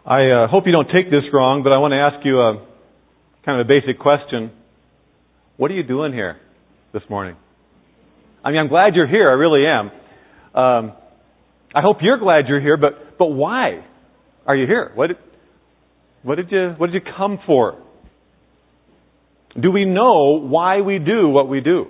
I hope you don't take this wrong, but I want to ask you a kind of a basic question. What are you doing here this morning? I mean, I'm glad you're here. I really am. I hope you're glad you're here, but why are you here? What did you come for? Do we know why we do what we do?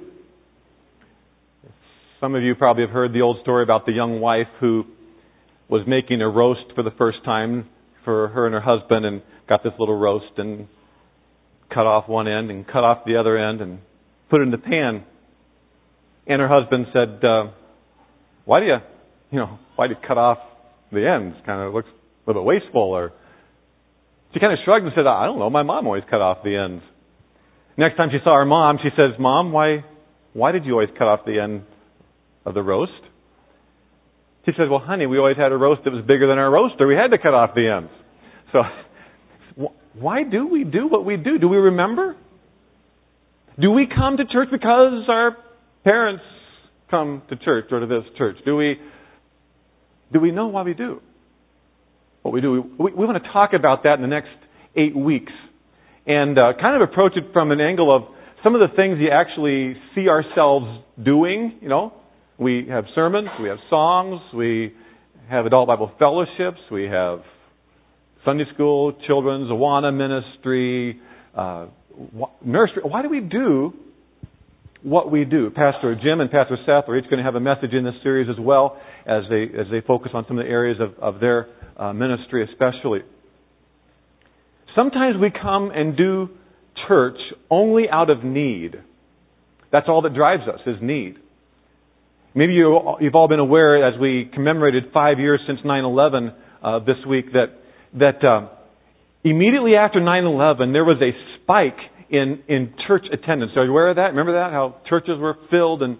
Some of you probably have heard the old story about the young wife who was making a roast for the first time for her and her husband, and got this little roast and cut off one end and cut off the other end and put it in the pan. And her husband said, why do you cut off the ends? Kind of looks a little bit wasteful. Or she kind of shrugged and said, I don't know, my mom always cut off the ends. Next time she saw her mom, she says, Mom, why did you always cut off the end of the roast? She said, well, honey, we always had a roast that was bigger than our roaster. We had to cut off the ends. So, why do we do what we do? Do we remember? Do we come to church because our parents come to church or to this church? Do we know why we do what we do? We want to talk about that in the next 8 weeks and kind of approach it from an angle of some of the things you actually see ourselves doing, We have sermons, we have songs, we have adult Bible fellowships, we have Sunday school, children's, Awana ministry, nursery. Why do we do what we do? Pastor Jim and Pastor Seth are each going to have a message in this series as well as they focus on some of the areas of their ministry especially. Sometimes we come and do church only out of need. That's all that drives us, is need. Maybe you've all been aware, as we commemorated 5 years since 9/11 this week, that immediately after 9/11 there was a spike in church attendance. Are you aware of that? Remember that? How churches were filled and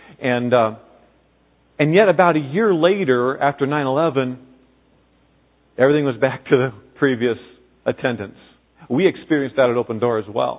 yet about a year later, after 9/11, everything was back to the previous attendance. We experienced that at Open Door as well.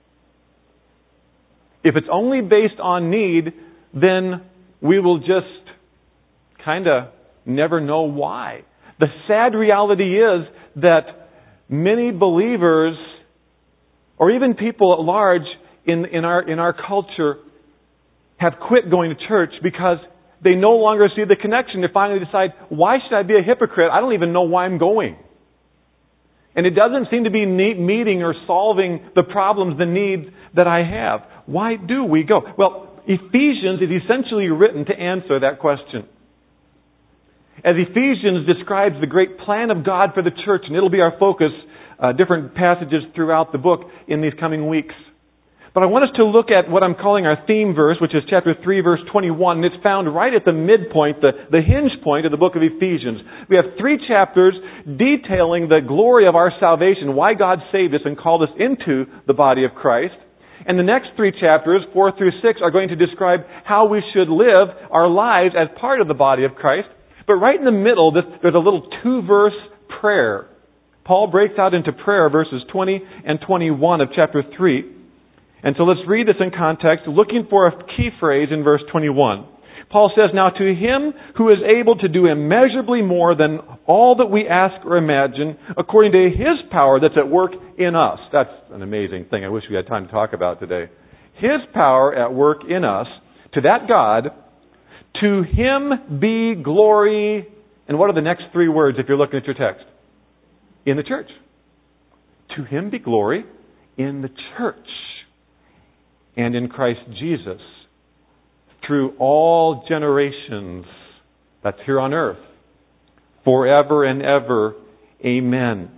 If it's only based on need, then we will just kind of never know why. The sad reality is that many believers, or even people at large in our culture, have quit going to church because they no longer see the connection. They finally decide, why should I be a hypocrite? I don't even know why I'm going. And it doesn't seem to be meeting or solving the problems, the needs that I have. Why do we go? Well, Ephesians is essentially written to answer that question. As Ephesians describes the great plan of God for the church, and it'll be our focus, different passages throughout the book in these coming weeks. But I want us to look at what I'm calling our theme verse, which is chapter 3, verse 21. And it's found right at the midpoint, the hinge point of the book of Ephesians. We have 3 chapters detailing the glory of our salvation, why God saved us and called us into the body of Christ. And the next 3 chapters, 4 through 6, are going to describe how we should live our lives as part of the body of Christ. But right in the middle, there's a little 2-verse prayer. Paul breaks out into prayer, verses 20 and 21 of chapter 3. And so let's read this in context, looking for a key phrase in verse 21. Paul says, now to Him who is able to do immeasurably more than all that we ask or imagine, according to His power that's at work in us. That's an amazing thing I wish we had time to talk about today. His power at work in us, to that God, to Him be glory. And what are the next 3 words if you're looking at your text? In the church. To Him be glory in the church and in Christ Jesus, through all generations, that's here on earth, forever and ever. Amen.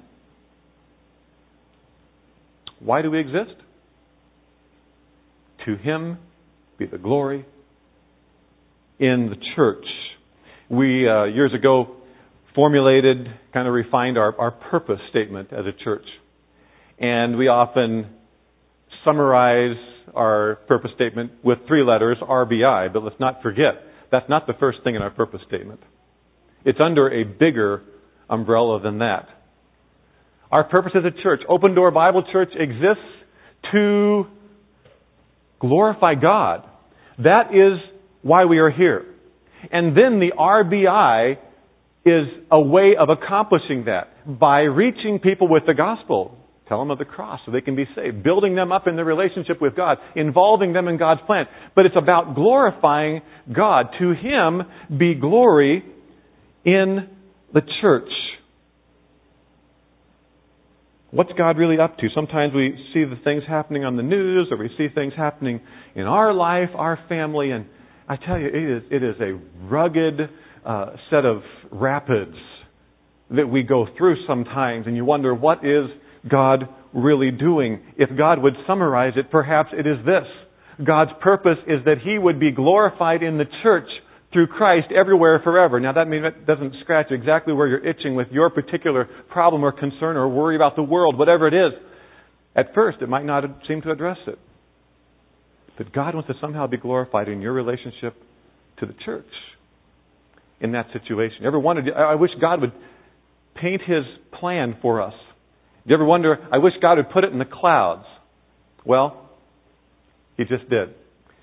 Why do we exist? To Him be the glory in the church. We, years ago, formulated, kind of refined our purpose statement as a church. And we often summarize our purpose statement with 3 letters, RBI, but let's not forget, that's not the first thing in our purpose statement. It's under a bigger umbrella than that. Our purpose as a church, Open Door Bible Church, exists to glorify God. That is why we are here. And then the RBI is a way of accomplishing that by reaching people with the gospel. Tell them of the cross so they can be saved. Building them up in their relationship with God. Involving them in God's plan. But it's about glorifying God. To Him be glory in the church. What's God really up to? Sometimes we see the things happening on the news, or we see things happening in our life, our family, and I tell you, it is a rugged set of rapids that we go through sometimes, and you wonder, what is God really doing? If God would summarize it, perhaps it is this. God's purpose is that He would be glorified in the church through Christ everywhere forever. Now that doesn't scratch exactly where you're itching with your particular problem or concern or worry about the world, whatever it is. At first, it might not seem to address it. But God wants to somehow be glorified in your relationship to the church in that situation. You ever wondered, I wish God would paint His plan for us. You ever wonder, I wish God would put it in the clouds. Well, He just did.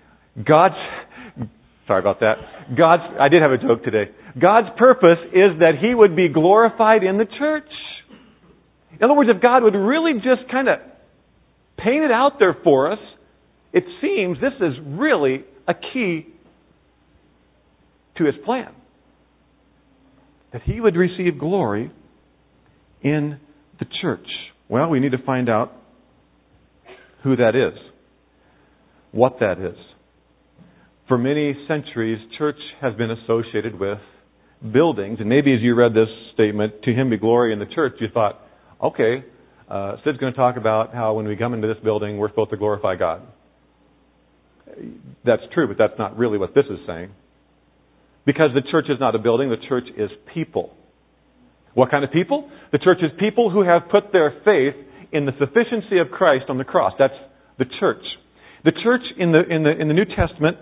Sorry about that. I did have a joke today. God's purpose is that He would be glorified in the church. In other words, if God would really just kind of paint it out there for us, it seems this is really a key to His plan. That He would receive glory in the church. Well, we need to find out who that is. What that is. For many centuries, church has been associated with buildings. And maybe as you read this statement, to Him be glory in the church, you thought, okay, Sid's going to talk about how when we come into this building, we're supposed to glorify God. That's true, but that's not really what this is saying. Because the church is not a building, the church is people. What kind of people? The church is people who have put their faith in the sufficiency of Christ on the cross. That's the church. The church in the New Testament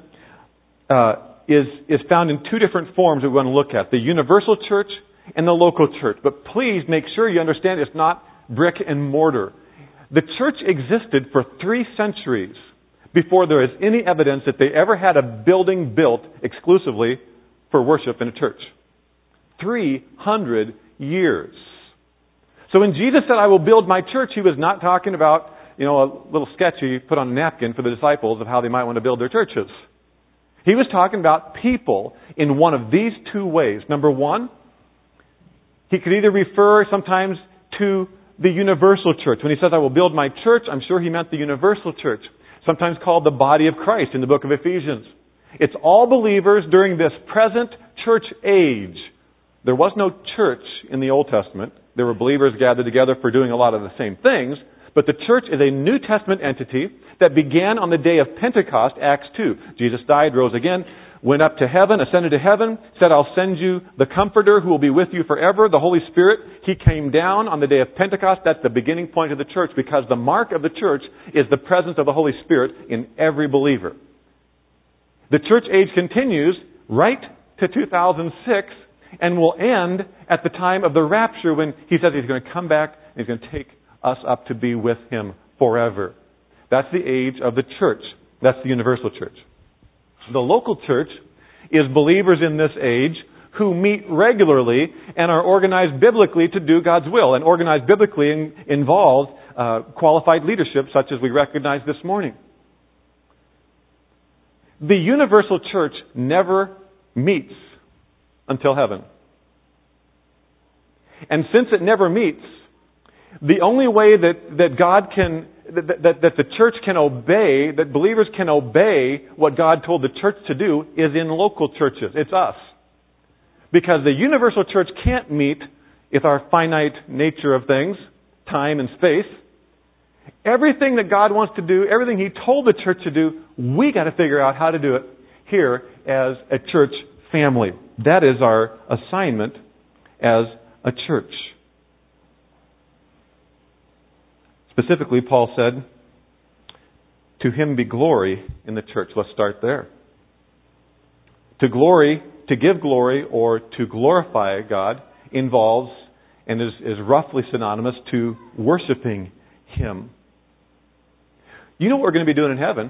is found in two different forms that we want to look at. The universal church and the local church. But please make sure you understand it's not brick and mortar. The church existed for 3 centuries before there is any evidence that they ever had a building built exclusively for worship in a church. 300 years. So when Jesus said, I will build my church, He was not talking about, a little sketch He put on a napkin for the disciples of how they might want to build their churches. He was talking about people in one of these 2 ways. Number one, He could either refer sometimes to the universal church. When He says, I will build my church, I'm sure He meant the universal church. Sometimes called the body of Christ in the book of Ephesians. It's all believers during this present church age. There was no church in the Old Testament. There were believers gathered together for doing a lot of the same things. But the church is a New Testament entity that began on the day of Pentecost, Acts 2. Jesus died, rose again, went up to heaven, ascended to heaven, said, I'll send you the Comforter who will be with you forever, the Holy Spirit. He came down on the day of Pentecost. That's the beginning point of the church, because the mark of the church is the presence of the Holy Spirit in every believer. The church age continues right to 2006 and will end at the time of the rapture when He says He's going to come back and He's going to take us up to be with Him forever. That's the age of the church. That's the universal church. The local church is believers in this age who meet regularly and are organized biblically to do God's will. And organized biblically involves qualified leadership, such as we recognize this morning. The universal church never meets until heaven. And since it never meets, the only way that God can, that the church can obey, that believers can obey what God told the church to do is in local churches. It's us. Because the universal church can't meet with our finite nature of things, time and space. Everything that God wants to do, everything He told the church to do, we got to figure out how to do it here as a church family. That is our assignment as a church. Specifically, Paul said, to Him be glory in the church. Let's start there. To give glory or to glorify God involves and is roughly synonymous to worshiping Him. You know what we're going to be doing in heaven?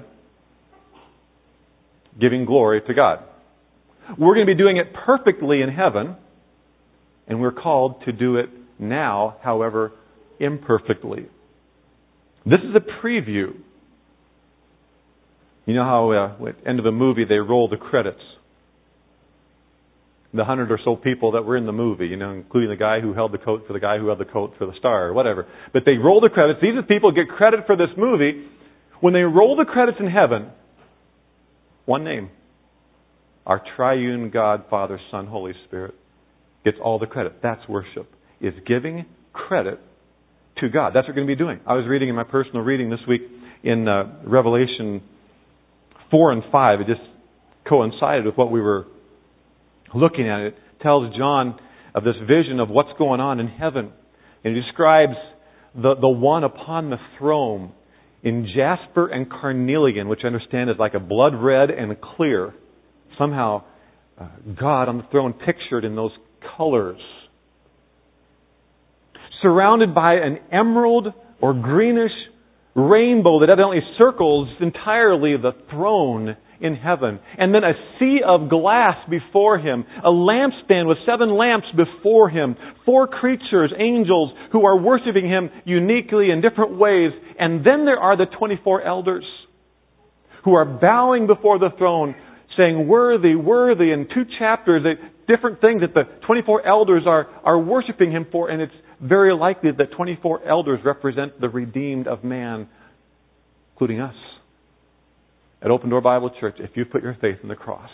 Giving glory to God. We're going to be doing it perfectly in heaven And we're called to do it now, however imperfectly. This is a preview. You know how at the end of a movie they roll the credits. The 100 or so people that were in the movie, including the guy who held the coat for the guy who held the coat for the star or whatever. But they roll the credits. These are people who get credit for this movie. When they roll the credits in heaven, one name. Our triune God, Father, Son, Holy Spirit gets all the credit. That's worship. Is giving credit to God. That's what we're going to be doing. I was reading in my personal reading this week in Revelation 4 and 5. It just coincided with what we were looking at. It tells John of this vision of what's going on in heaven. And it describes the one upon the throne in jasper and carnelian, which I understand is like a blood red and clear. Somehow, God on the throne pictured in those colors. Surrounded by an emerald or greenish rainbow that evidently circles entirely the throne in heaven. And then a sea of glass before Him. A lampstand with 7 lamps before Him. 4 creatures, angels, who are worshiping Him uniquely in different ways. And then there are the 24 elders who are bowing before the throne, saying, "Worthy, worthy," in 2 chapters, different things that the 24 elders are worshiping Him for. And it's very likely that 24 elders represent the redeemed of man, including us. At Open Door Bible Church, if you put your faith in the cross.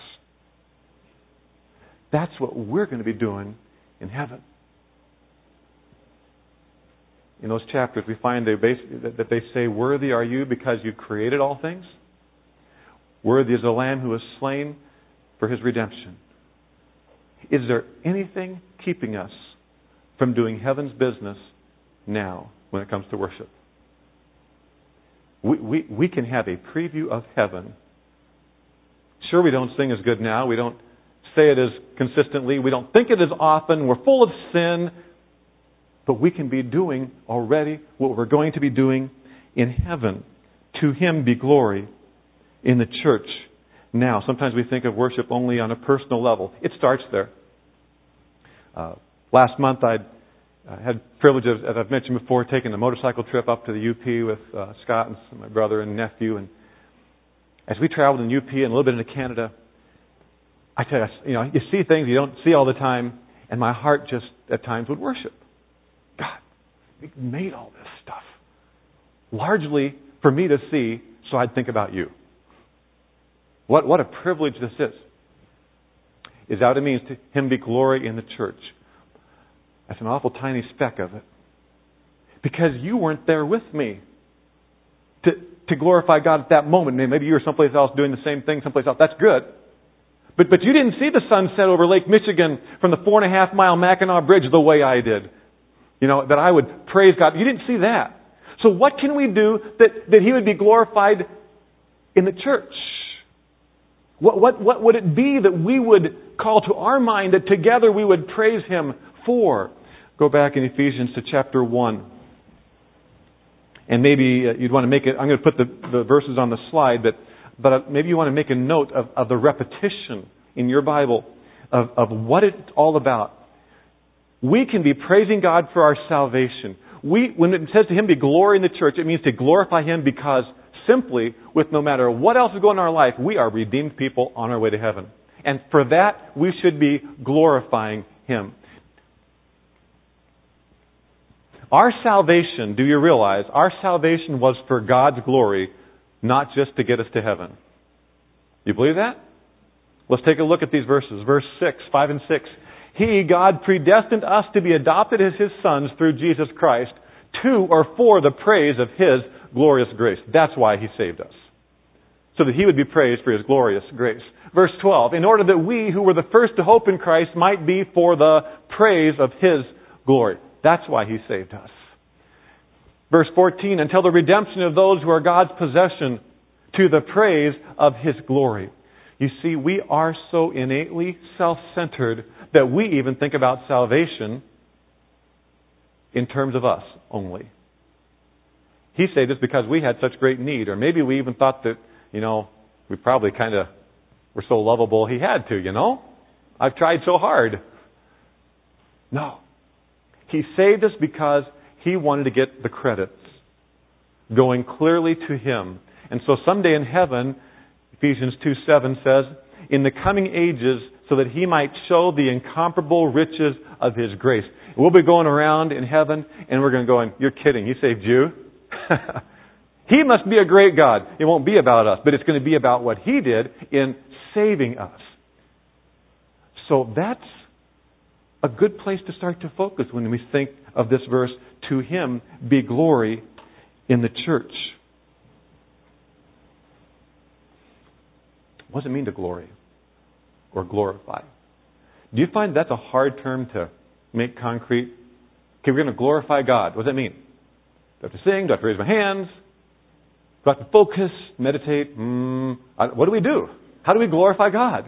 That's what we're going to be doing in heaven. In those chapters, we find that they say, "Worthy are you because you created all things. Worthy is the Lamb who was slain for His redemption." Is there anything keeping us from doing heaven's business now when it comes to worship? We can have a preview of heaven. Sure, we don't sing as good now. We don't say it as consistently. We don't think it as often. We're full of sin. But we can be doing already what we're going to be doing in heaven. To Him be glory in the church now. Sometimes we think of worship only on a personal level. It starts there. Last month I had the privilege of, as I've mentioned before, taking a motorcycle trip up to the UP with Scott and my brother and nephew. And as we traveled in UP and a little bit into Canada, I tell you, you see things you don't see all the time, and my heart just at times would worship. God, you made all this stuff. Largely for me to see, so I'd think about you. What a privilege this is. Is that what it means to Him be glory in the church? That's an awful tiny speck of it. Because you weren't there with me to glorify God at that moment. Maybe you were someplace else doing the same thing someplace else. That's good. But you didn't see the sunset over Lake Michigan from the 4.5 mile Mackinac Bridge the way I did. That I would praise God. You didn't see that. So what can we do that He would be glorified in the church? What would it be that we would call to our mind that together we would praise Him for? Go back in Ephesians to chapter 1. And maybe you'd want to make it, I'm going to put the verses on the slide, but maybe you want to make a note of the repetition in your Bible of what it's all about. We can be praising God for our salvation. When it says to Him be glory in the church, it means to glorify Him because simply, with no matter what else is going on in our life, we are redeemed people on our way to heaven. And for that, we should be glorifying Him. Our salvation, do you realize, our salvation was for God's glory, not just to get us to heaven. You believe that? Let's take a look at these verses. Verse 5 and 6. He, God, predestined us to be adopted as His sons through Jesus Christ, to or for the praise of His glorious grace. That's why He saved us. So that He would be praised for His glorious grace. Verse 12. In order that we, who were the first to hope in Christ, might be for the praise of His glory. That's why He saved us. Verse 14. Until the redemption of those who are God's possession, to the praise of His glory. You see, we are so innately self-centered that we even think about salvation in terms of us only. He saved us because we had such great need. Or maybe we even thought that, we probably kind of were so lovable He had to, I've tried so hard. No. He saved us because He wanted to get the credits, going clearly to Him. And so someday in heaven, Ephesians 2:7 says, in the coming ages, so that He might show the incomparable riches of His grace. We'll be going around in heaven, and we're going to go, you're kidding, He saved you? He must be a great God. It won't be about us, but it's going to be about what He did in saving us. So that's a good place to start to focus when we think of this verse, to Him be glory in the church. What does it mean to glory or glorify? Do you find that's a hard term to make concrete? Okay, we're going to glorify God. What does that mean? Do I have to sing? Do I have to raise my hands? Do I have to focus, meditate? What do we do? How do we glorify God?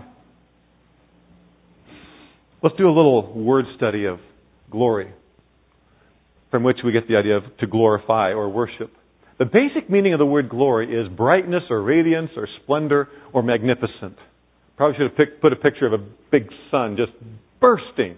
Let's do a little word study of glory, from which we get the idea of to glorify or worship. The basic meaning of the word glory is brightness or radiance or splendor or magnificent. Probably should have put a picture of a big sun just bursting.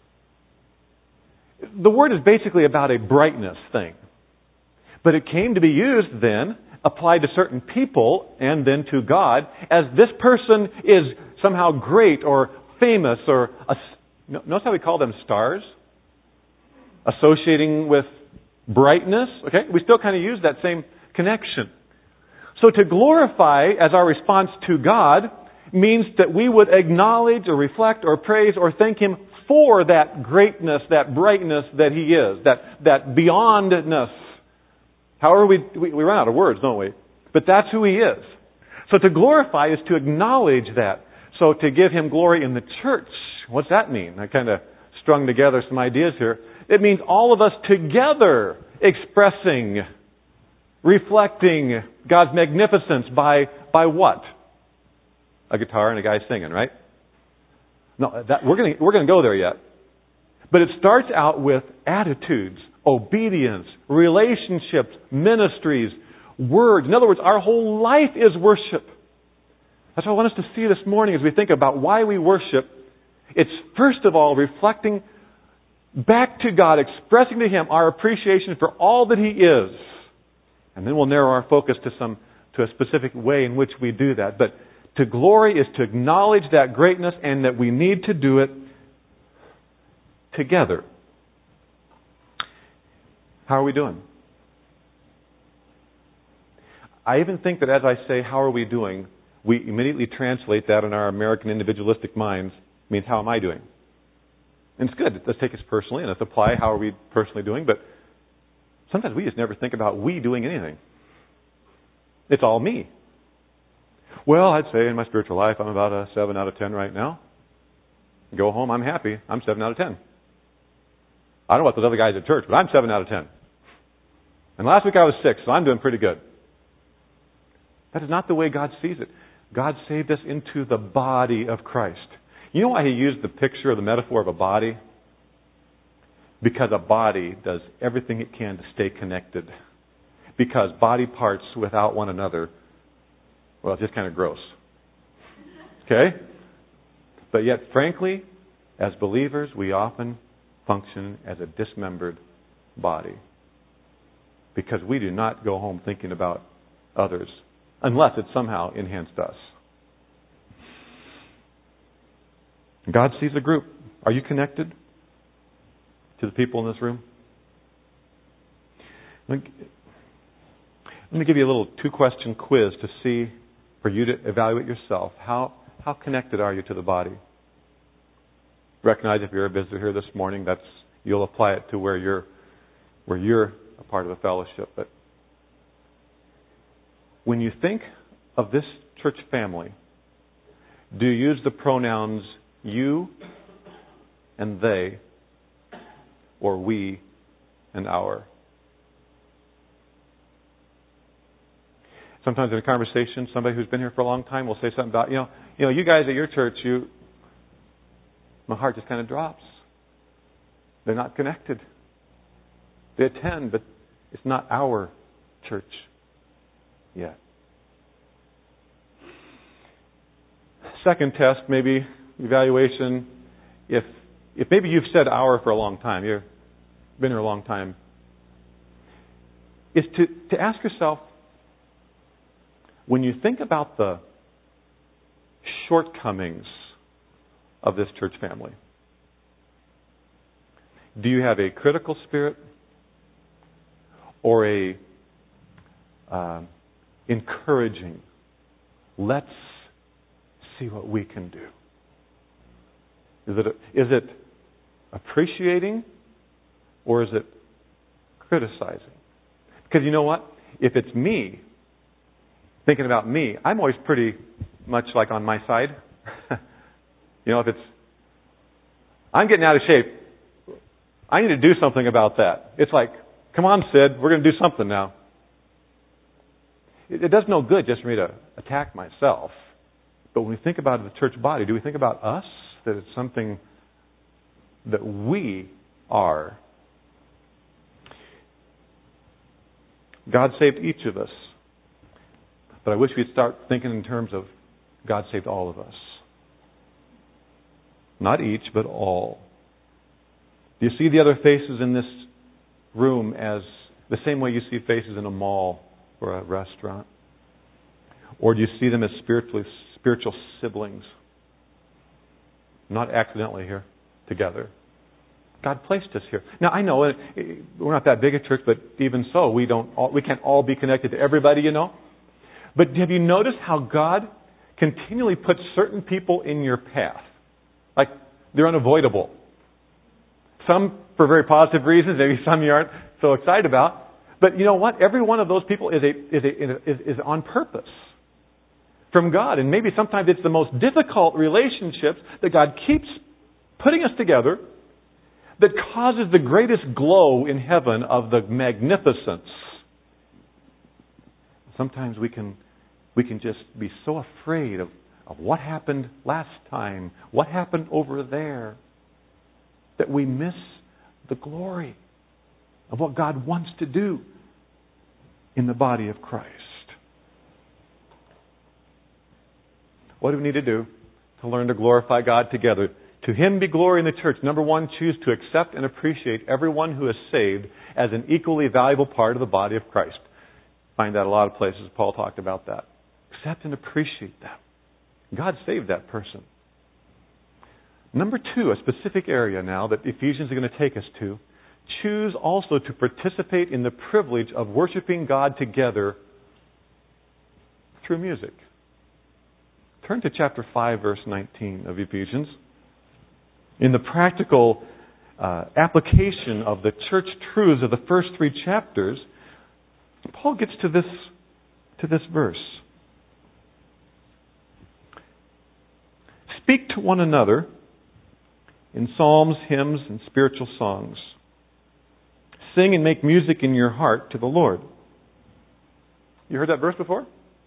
The word is basically about a brightness thing. But it came to be used then, applied to certain people and then to God, as this person is somehow great or famous or... Notice how we call them stars? Associating with brightness. Okay, we still kind of use that same connection. So to glorify as our response to God means that we would acknowledge or reflect or praise or thank Him for that greatness, that brightness that He is, that beyondness. However, we run out of words, don't we? But that's who He is. So to glorify is to acknowledge that. So to give Him glory in the church, what's that mean? I kind of strung together some ideas here. It means all of us together expressing, reflecting God's magnificence by what? A guitar and a guy singing, right? No, we're going to go there yet. But it starts out with attitudes, obedience, relationships, ministries, words. In other words, our whole life is worship. That's what I want us to see this morning as we think about why we worship. It's first of all reflecting back to God, expressing to Him our appreciation for all that He is. And then we'll narrow our focus to a specific way in which we do that. But to glory is to acknowledge that greatness and that we need to do it together. How are we doing? I even think that as I say, how are we doing, we immediately translate that in our American individualistic minds, means how am I doing? And it's good. Let's take us personally and let's apply how are we personally doing. But sometimes we just never think about we doing anything. It's all me. Well, I'd say in my spiritual life, I'm about a 7 out of 10 right now. Go home, I'm happy. I'm 7 out of 10. I don't know what those other guys at church, but I'm 7 out of 10. And last week I was 6, so I'm doing pretty good. That is not the way God sees it. God saved us into the body of Christ. You know why He used the picture or the metaphor of a body? Because a body does everything it can to stay connected. Because body parts without one another, well, it's just kind of gross. Okay? But yet, frankly, as believers, we often function as a dismembered body. Because we do not go home thinking about others, unless it somehow enhanced us. God sees a group. Are you connected to the people in this room? Let me give you a little 2-question quiz to see, for you to evaluate yourself. How connected are you to the body? Recognize if you're a visitor here this morning, you'll apply it to where you're a part of the fellowship. But when you think of this church family, do you use the pronouns you and they, or we and our? Sometimes in a conversation, somebody who's been here for a long time will say something about, you guys at your church, my heart just kind of drops. They're not connected. They attend, but it's not our church yet. Second test, maybe evaluation, if if maybe you've said our for a long time, you've been here a long time, is to ask yourself, when you think about the shortcomings of this church family, do you have a critical spirit or a encouraging, let's see what we can do? Is it appreciating or is it criticizing? Because you know what? If it's me, thinking about me, I'm always pretty much like on my side. If it's, I'm getting out of shape, I need to do something about that. It's like, come on, Sid, we're going to do something now. It does no good just for me to attack myself. But when we think about the church body, do we think about us? That it's something that we are. God saved each of us. But I wish we'd start thinking in terms of God saved all of us. Not each, but all. Do you see the other faces in this room as the same way you see faces in a mall or a restaurant? Or do you see them as spiritual siblings? Not accidentally here together. God placed us here. Now I know we're not that big a church, but even so, we can't all be connected to everybody, But have you noticed how God continually puts certain people in your path? Like they're unavoidable. Some for very positive reasons, maybe some you aren't so excited about. But you know what? Every one of those people is on purpose from God. And maybe sometimes it's the most difficult relationships that God keeps putting us together that causes the greatest glow in heaven of the magnificence. Sometimes we can just be so afraid of what happened last time, what happened over there, that we miss the glory of what God wants to do in the body of Christ. What do we need to do to learn to glorify God together? To Him be glory in the church. Number one, choose to accept and appreciate everyone who is saved as an equally valuable part of the body of Christ. Find that a lot of places. Paul talked about that. Accept and appreciate them. God saved that person. Number two, a specific area now that Ephesians are going to take us to. Choose also to participate in the privilege of worshiping God together through music. Turn to chapter 5, verse 19 of Ephesians. In the practical application of the church truths of the first three chapters, Paul gets to this verse. Speak to one another in psalms, hymns, and spiritual songs. Sing and make music in your heart to the Lord. You heard that verse before?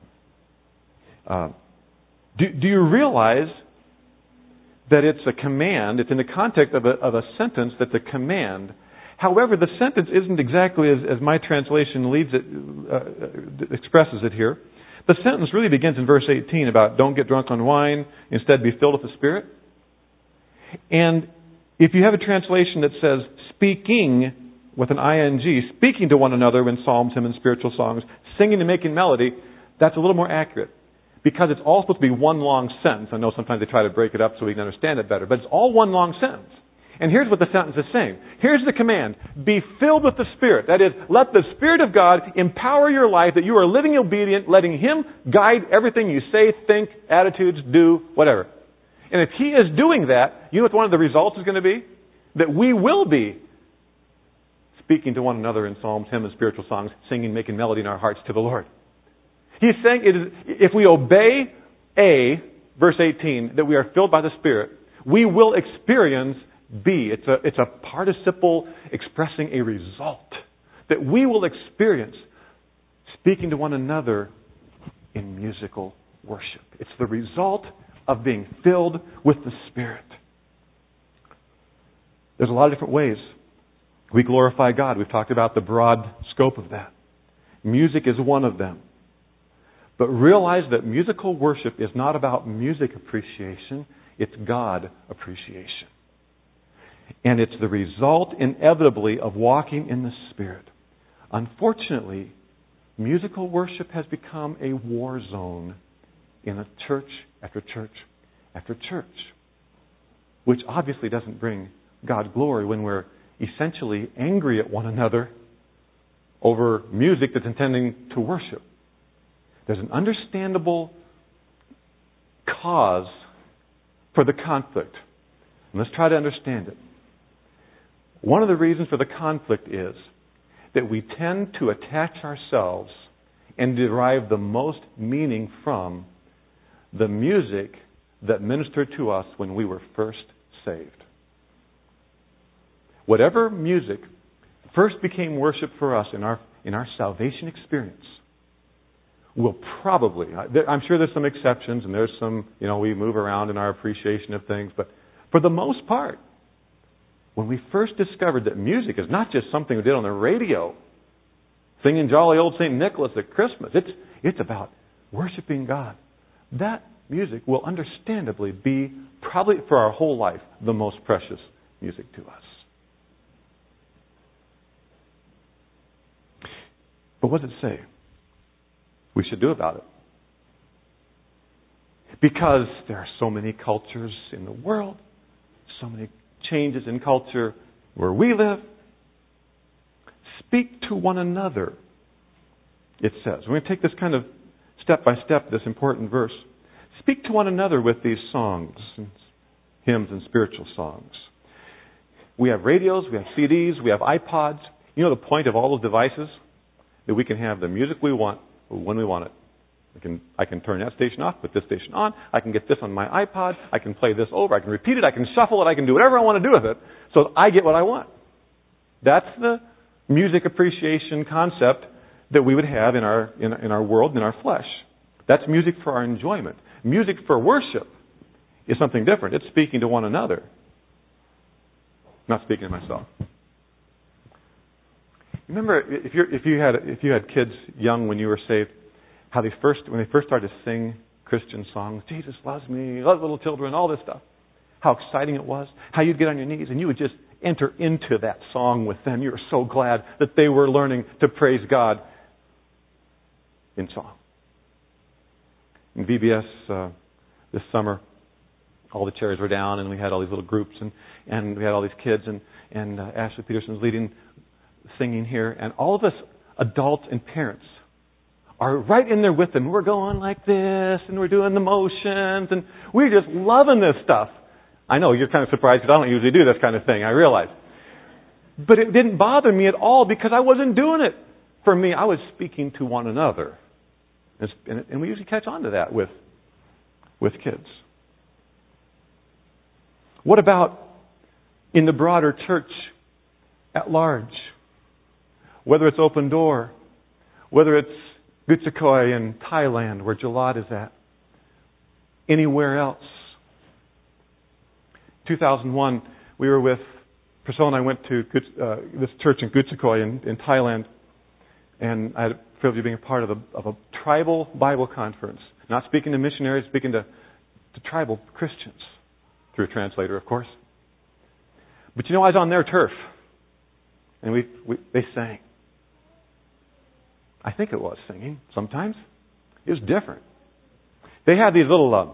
Do you realize that it's a command? It's in the context of a sentence that's a command. However, the sentence isn't exactly as my translation leaves it, expresses it here. The sentence really begins in verse 18 about don't get drunk on wine, instead be filled with the Spirit. And if you have a translation that says speaking with an ing, speaking to one another in psalms, hymns, and spiritual songs, singing and making melody, that's a little more accurate. Because it's all supposed to be one long sentence. I know sometimes they try to break it up so we can understand it better, but it's all one long sentence. And here's what the sentence is saying. Here's the command. Be filled with the Spirit. That is, let the Spirit of God empower your life, that you are living obedient, letting Him guide everything you say, think, attitudes, do, whatever. And if He is doing that, you know what one of the results is going to be? That we will be speaking to one another in psalms, hymns, and spiritual songs, singing, making melody in our hearts to the Lord. He's saying if we obey verse 18, that we are filled by the Spirit, we will experience B. It's a participle expressing a result. That we will experience speaking to one another in musical worship. It's the result of being filled with the Spirit. There's a lot of different ways we glorify God. We've talked about the broad scope of that. Music is one of them. But realize that musical worship is not about music appreciation, it's God appreciation. And it's the result, inevitably, of walking in the Spirit. Unfortunately, musical worship has become a war zone in a church after church after church, which obviously doesn't bring God glory when we're essentially angry at one another over music that's intending to worship. There's an understandable cause for the conflict. And let's try to understand it. One of the reasons for the conflict is that we tend to attach ourselves and derive the most meaning from the music that ministered to us when we were first saved. Whatever music first became worship for us in our salvation experience will probably, I'm sure there's some exceptions and there's some, we move around in our appreciation of things, but for the most part, when we first discovered that music is not just something we did on the radio, singing Jolly Old St. Nicholas at Christmas, it's about worshiping God. That music will understandably be, probably for our whole life, the most precious music to us. But what does it say we should do about it? Because there are so many cultures in the world, so many changes in culture where we live. Speak to one another, it says. We're going to take this kind of step by step, this important verse. Speak to one another with these songs, hymns and spiritual songs. We have radios, we have CDs, we have iPods. You know the point of all those devices? That we can have the music we want when we want it. I can turn that station off, put this station on. I can get this on my iPod. I can play this over. I can repeat it. I can shuffle it. I can do whatever I want to do with it so I get what I want. That's the music appreciation concept that we would have in our world, in our flesh. That's music for our enjoyment. Music for worship is something different. It's speaking to one another. Not speaking to myself. Remember, if you had kids young when you were saved, how when they first started to sing Christian songs, Jesus loves me, love little children, all this stuff. How exciting it was. How you'd get on your knees and you would just enter into that song with them. You were so glad that they were learning to praise God in song. In VBS this summer, all the chairs were down and we had all these little groups and we had all these kids and Ashley Peterson's leading singing here, and all of us adults and parents are right in there with them. We're going like this, and we're doing the motions, and we're just loving this stuff. I know, you're kind of surprised because I don't usually do this kind of thing, I realize. But it didn't bother me at all because I wasn't doing it for me. I was speaking to one another. And we usually catch on to that with kids. What about in the broader church at large? Whether it's Open Door, whether it's Gutsakoi in Thailand, where Jalad is at, anywhere else. 2001, we were with, Priscilla and I went to this church in Gutsakoi in Thailand, and I had the privilege of being a part of a tribal Bible conference. Not speaking to missionaries, speaking to tribal Christians, through a translator, of course. But I was on their turf, and they sang. I think it was singing sometimes. It was different. They had these little,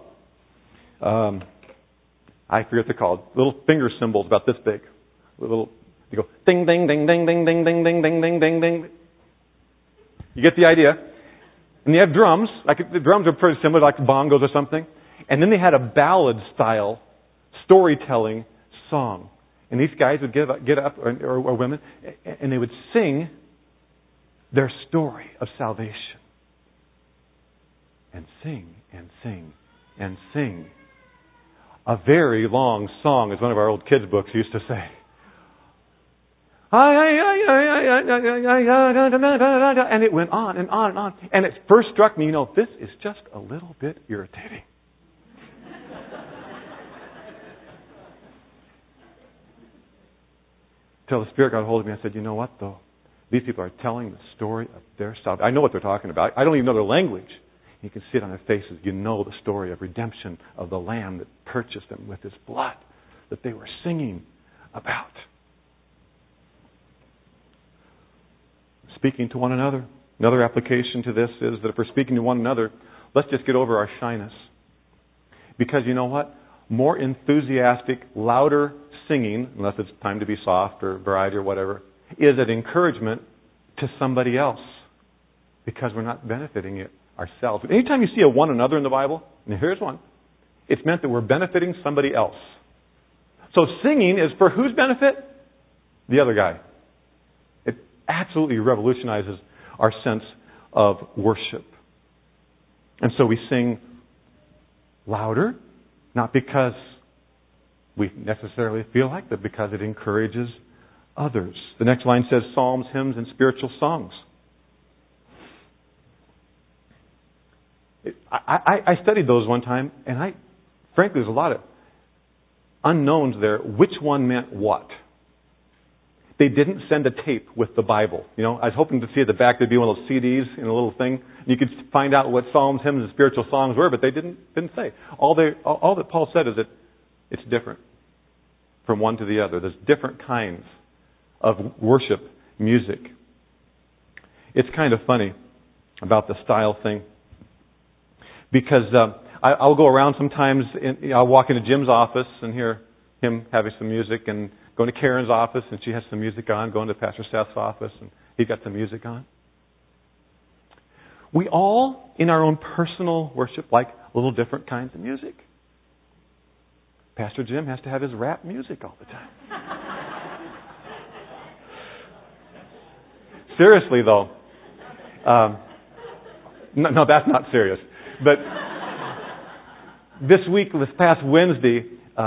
I forget what they're called, little finger cymbals about this big. You go ding, ding, ding, ding, ding, ding, ding, ding, ding, ding, ding, ding. You get the idea. And you have drums. The drums are pretty similar, like bongos or something. And then they had a ballad-style storytelling song. And these guys would get up, or women, and they would sing their story of salvation. And sing, and sing, and sing. A very long song, as one of our old kids' books used to say. And it went on and on and on. And it first struck me, this is just a little bit irritating. Till the Spirit got hold of me, I said, you know what, though? These people are telling the story of their salvation. I know what they're talking about. I don't even know their language. You can see it on their faces. You know the story of redemption of the Lamb that purchased them with His blood. That they were singing about. Speaking to one another. Another application to this is that if we're speaking to one another, let's just get over our shyness. Because you know what? More enthusiastic, louder singing, unless it's time to be soft or variety or whatever, is an encouragement to somebody else. Because we're not benefiting it ourselves. Anytime you see a one another in the Bible, and here's one, it's meant that we're benefiting somebody else. So singing is for whose benefit? The other guy. It absolutely revolutionizes our sense of worship. And so we sing louder, not because we necessarily feel like, but because it encourages others. The next line says psalms, hymns, and spiritual songs. I studied those one time, and frankly, there's a lot of unknowns there. Which one meant what? They didn't send a tape with the Bible. You know, I was hoping to see at the back there'd be one of those CDs in a little thing. You could find out what psalms, hymns, and spiritual songs were, but they didn't say. All that Paul said is that it's different from one to the other. There's different kinds of worship music. It's kind of funny about the style thing. Because I'll go around sometimes, I'll walk into Jim's office and hear him having some music, and going to Karen's office and she has some music on, going to Pastor Seth's office and he got some music on. We all, in our own personal worship, like little different kinds of music. Pastor Jim has to have his rap music all the time. Seriously, though. No, that's not serious. But this past Wednesday,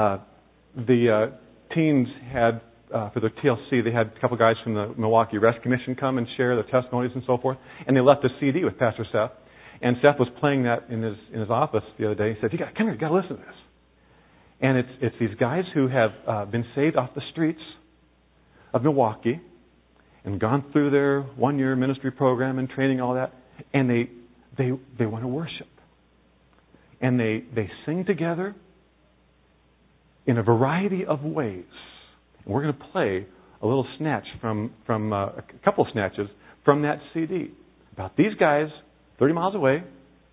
the teens had, for their TLC, they had a couple guys from the Milwaukee Rescue Mission come and share their testimonies and so forth. And they left a CD with Pastor Seth. And Seth was playing that in his office the other day. He said, come here, you got to listen to this. And it's these guys who have been saved off the streets of Milwaukee and gone through their 1-year ministry program and training, all that. And they want to worship. And they sing together in a variety of ways. And we're going to play a little snatch from a couple snatches from that CD about these guys 30 miles away,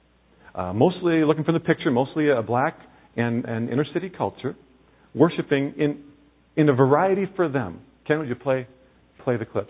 mostly looking for the picture, mostly a black and inner city culture, worshiping in a variety for them. Ken, would you play the clips?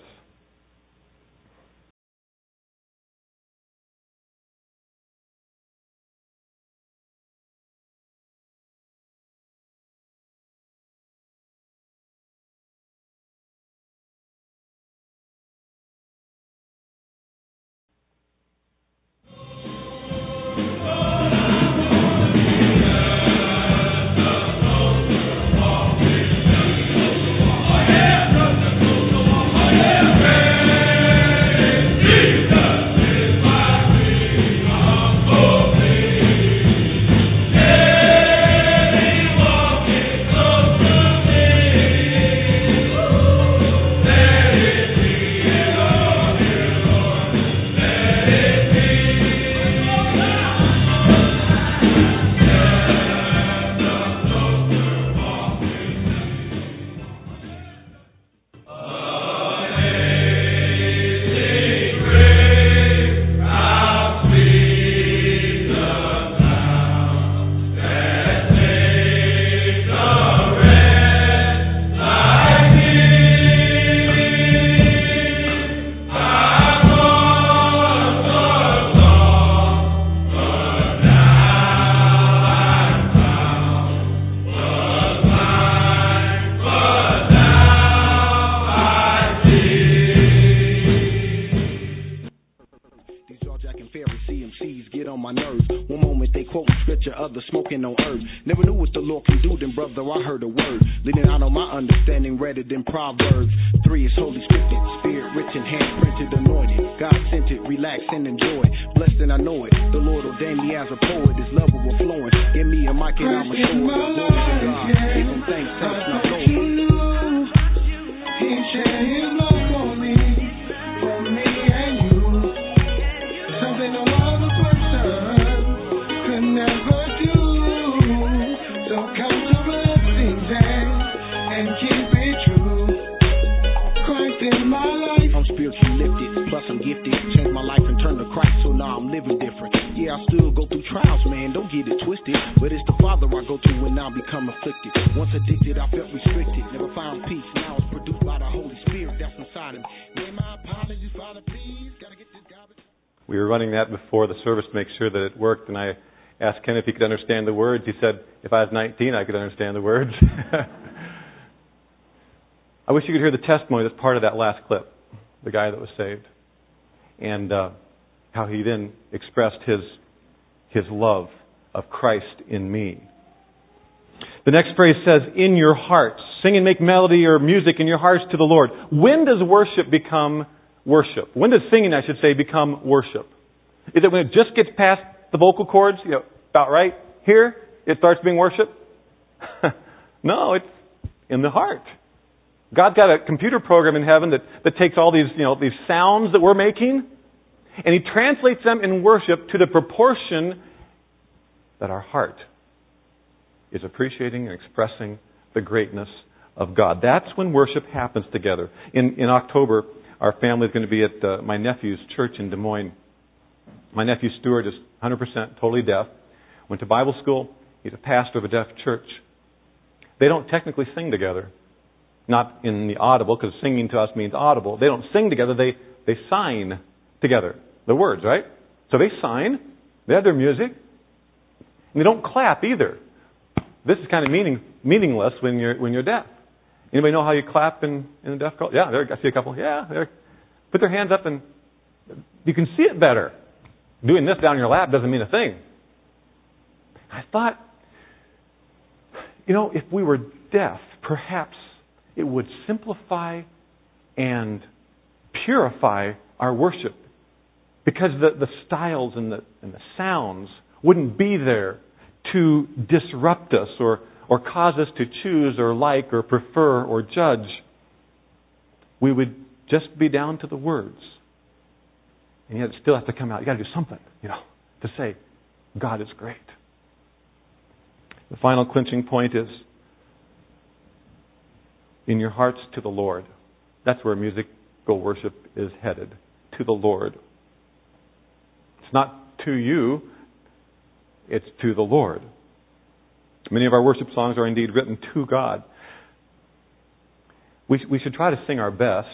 And keep it my life. I'm spiritually lifted, plus I'm gifted. Changed my life and turned to Christ, so now I'm living different. Yeah, I still go through trials, man, don't get it twisted. But it's the Father I go to when I become afflicted. Once addicted, I felt restricted. Never found peace, now it's produced by the Holy Spirit that's inside of me. Man, my apologies, Father, please. Gotta get this garbage. We were running that before the service to make sure that it worked, and I asked Ken if he could understand the words. He said, if I was 19, I could understand the words. I wish you could hear the testimony that's part of that last clip, the guy that was saved, and how he then expressed his love of Christ in me. The next phrase says, in your hearts. Sing and make melody or music in your hearts to the Lord. When does worship become worship? When does singing, I should say, become worship? Is it when it just gets past the vocal cords, about right here, it starts being worship? No, it's in the heart. God's got a computer program in heaven that takes all these sounds that we're making, and He translates them in worship to the proportion that our heart is appreciating and expressing the greatness of God. That's when worship happens together. In October, our family is going to be at my nephew's church in Des Moines. My nephew Stuart is 100% totally deaf. Went to Bible school. He's a pastor of a deaf church. They don't technically sing together. Not in the audible, because singing to us means audible. They don't sing together. They sign together. The words, right? So they sign. They have their music. And they don't clap either. This is kind of meaningless when you're deaf. Anybody know how you clap in a deaf culture? Yeah, there, I see a couple. Yeah, there. Put their hands up and you can see it better. Doing this down in your lap doesn't mean a thing. I thought, if we were deaf, perhaps it would simplify and purify our worship. Because the styles and the sounds wouldn't be there to disrupt us or cause us to choose or like or prefer or judge. We would just be down to the words. And yet it still has to come out. You've got to do something, to say, God is great. The final clinching point is, in your hearts to the Lord. That's where musical worship is headed. To the Lord. It's not to you. It's to the Lord. Many of our worship songs are indeed written to God. We should try to sing our best.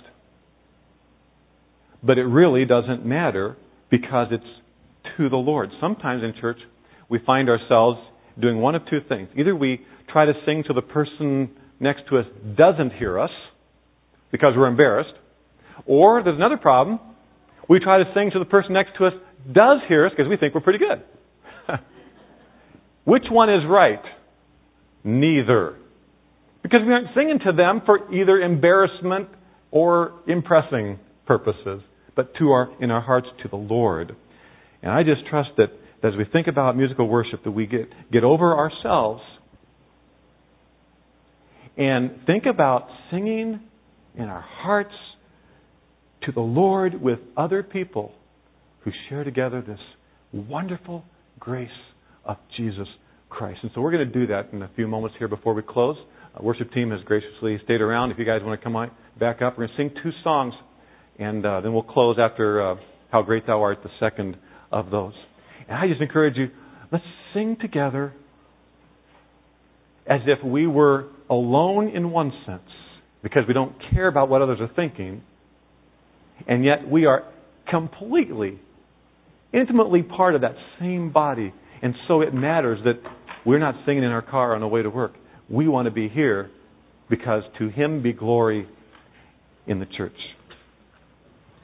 But it really doesn't matter because it's to the Lord. Sometimes in church we find ourselves doing one of two things. Either we try to sing till the person next to us doesn't hear us because we're embarrassed. Or there's another problem. We try to sing till the person next to us does hear us because we think we're pretty good. Which one is right? Neither. Because we aren't singing to them for either embarrassment or impressing purposes, but in our hearts to the Lord. And I just trust that as we think about musical worship, that we get over ourselves and think about singing in our hearts to the Lord with other people who share together this wonderful grace of Jesus Christ. And so we're going to do that in a few moments here before we close. Our worship team has graciously stayed around. If you guys want to come back up, we're going to sing 2 songs, and then we'll close after How Great Thou Art, the second of those. And I just encourage you, let's sing together as if we were alone in one sense, because we don't care about what others are thinking, and yet we are completely, intimately part of that same body. And so it matters that we're not singing in our car on the way to work. We want to be here because to Him be glory in the church.